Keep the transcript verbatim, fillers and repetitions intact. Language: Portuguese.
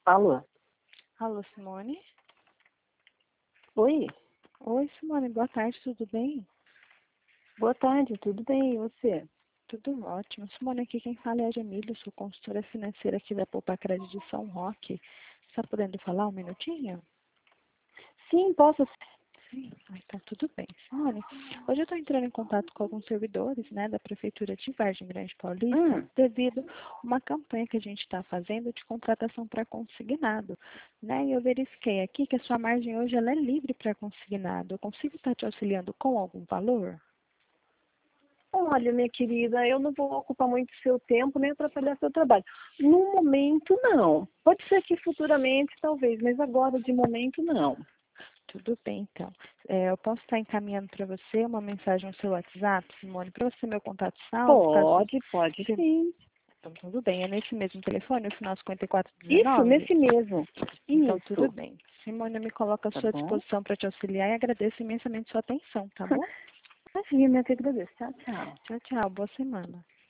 Alô? Alô, Simone? Oi? Oi, Simone, boa tarde, tudo bem? Boa tarde, tudo bem, e você? Tudo ótimo. Simone, aqui quem fala é a Jamília, sou consultora financeira aqui da Poupa Crédito de São Roque. Está podendo falar um minutinho? Sim, posso. Sim. Ah, então tudo bem. Simone, hoje eu estou entrando em contato com alguns servidores, né, da Prefeitura de Vargem Grande Paulista, Hum, devido a uma campanha que a gente está fazendo de contratação para consignado, né, e eu verifiquei aqui que a sua margem hoje ela é livre para consignado. Eu consigo estar te auxiliando com algum valor? olha, minha querida, eu não vou ocupar muito seu tempo nem atrapalhar seu trabalho. No momento, não. Pode ser que futuramente, talvez, mas agora, de momento, não. Tudo bem, então. É, eu posso estar encaminhando para você uma mensagem no seu WhatsApp, Simone, para você ter meu contato salvo, caso... Pode, pode se- sim. Então, tudo bem. É nesse mesmo telefone, o final cinquenta e quatro Isso, dezenove? nesse mesmo. Então, tudo Isso. bem. Simone, eu me coloco à Tá sua bom? disposição para te auxiliar e agradeço imensamente sua atenção, tá bom? Imagina, eu que agradeço. Tchau, tchau. Tchau, tchau. Boa semana.